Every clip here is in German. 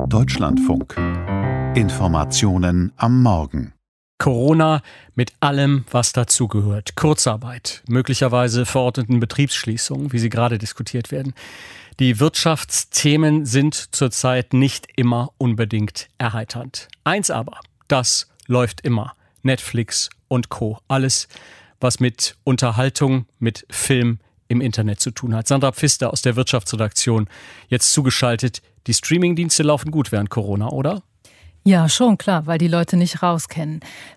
Deutschlandfunk. Informationen am Morgen. Corona mit allem, was dazugehört. Kurzarbeit, möglicherweise verordneten Betriebsschließungen, wie sie gerade diskutiert werden. Die Wirtschaftsthemen sind zurzeit nicht immer unbedingt erheiternd. Eins aber, das läuft immer. Netflix und Co. Alles, was mit Unterhaltung, mit Film im Internet zu tun hat. Sandra Pfister aus der Wirtschaftsredaktion, jetzt zugeschaltet. Die Streamingdienste laufen gut während Corona, oder? Ja, schon, klar, weil die Leute nicht rauskennen.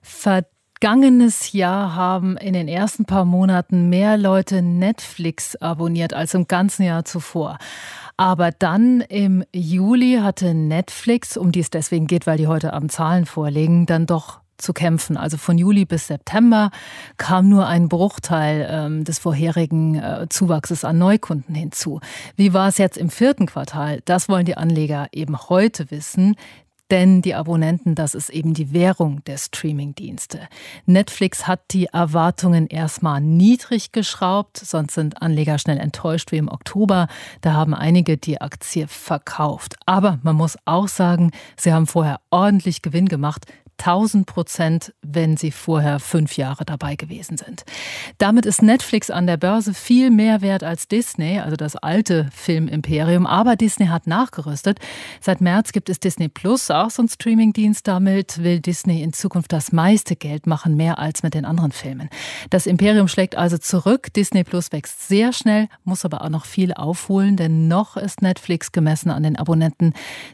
Vergangenes Jahr haben in den ersten paar Monaten mehr Leute Netflix abonniert als im ganzen Jahr zuvor. Aber dann im Juli hatte Netflix, um die es deswegen geht, weil die heute Abend Zahlen vorlegen, dann doch zu kämpfen. Also von Juli bis September kam nur ein Bruchteil des vorherigen Zuwachses an Neukunden hinzu. Wie war es jetzt im 4. Quartal? Das wollen die Anleger eben heute wissen. Denn die Abonnenten, das ist eben die Währung der Streamingdienste. Netflix hat die Erwartungen erstmal niedrig geschraubt, sonst sind Anleger schnell enttäuscht wie im Oktober. Da haben einige die Aktie verkauft. Aber man muss auch sagen, sie haben vorher ordentlich Gewinn gemacht. 1000%, wenn sie vorher 5 Jahre dabei gewesen sind. Damit ist Netflix an der Börse viel mehr wert als Disney, also das alte Filmimperium. Aber Disney hat nachgerüstet. Seit März gibt es Disney Plus, auch so ein Streamingdienst. Damit will Disney in Zukunft das meiste Geld machen, mehr als mit den anderen Filmen. Das Imperium schlägt also zurück. Disney Plus wächst sehr schnell, muss aber auch noch viel aufholen, denn noch ist Netflix gemessen an den Abonnenten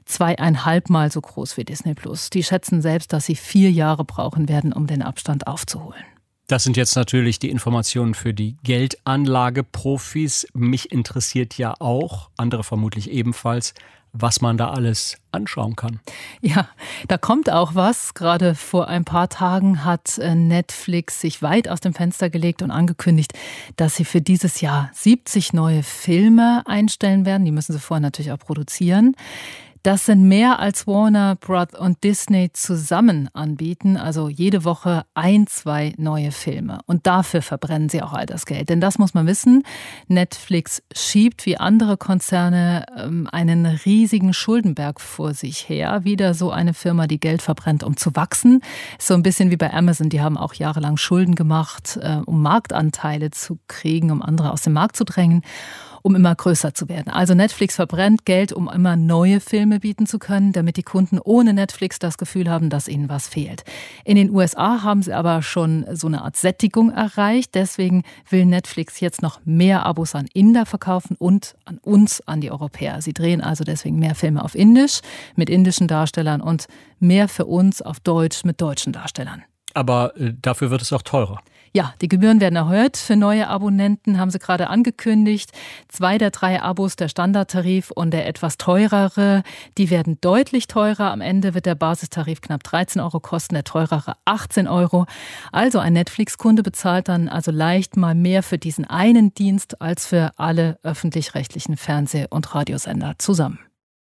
2,5 Mal so groß wie Disney Plus. Die schätzen selbst, dass sie 4 Jahre brauchen werden, um den Abstand aufzuholen. Das sind jetzt natürlich die Informationen für die Geldanlageprofis. Mich interessiert ja auch, andere vermutlich ebenfalls, was man da alles anschauen kann. Ja, da kommt auch was. Gerade vor ein paar Tagen hat Netflix sich weit aus dem Fenster gelegt und angekündigt, dass sie für dieses Jahr 70 neue Filme einstellen werden. Die müssen sie vorher natürlich auch produzieren. Das sind mehr als Warner Bros. Und Disney zusammen anbieten, also jede Woche 1-2 neue Filme. Und dafür verbrennen sie auch all das Geld. Denn das muss man wissen, Netflix schiebt wie andere Konzerne einen riesigen Schuldenberg vor sich her. Wieder so eine Firma, die Geld verbrennt, um zu wachsen. So ein bisschen wie bei Amazon, die haben auch jahrelang Schulden gemacht, um Marktanteile zu kriegen, um andere aus dem Markt zu drängen, um immer größer zu werden. Also Netflix verbrennt Geld, um immer neue Filme bieten zu können, damit die Kunden ohne Netflix das Gefühl haben, dass ihnen was fehlt. In den USA haben sie aber schon so eine Art Sättigung erreicht. Deswegen will Netflix jetzt noch mehr Abos an Inder verkaufen und an uns, an die Europäer. Sie drehen also deswegen mehr Filme auf Indisch mit indischen Darstellern und mehr für uns auf Deutsch mit deutschen Darstellern. Aber dafür wird es auch teurer. Ja, die Gebühren werden erhöht. Für neue Abonnenten haben sie gerade angekündigt. 2 der 3 Abos, der Standardtarif und der etwas teurere, die werden deutlich teurer. Am Ende wird der Basistarif knapp 13 € kosten, der teurere 18 €. Also ein Netflix-Kunde bezahlt dann also leicht mal mehr für diesen einen Dienst als für alle öffentlich-rechtlichen Fernseh- und Radiosender zusammen.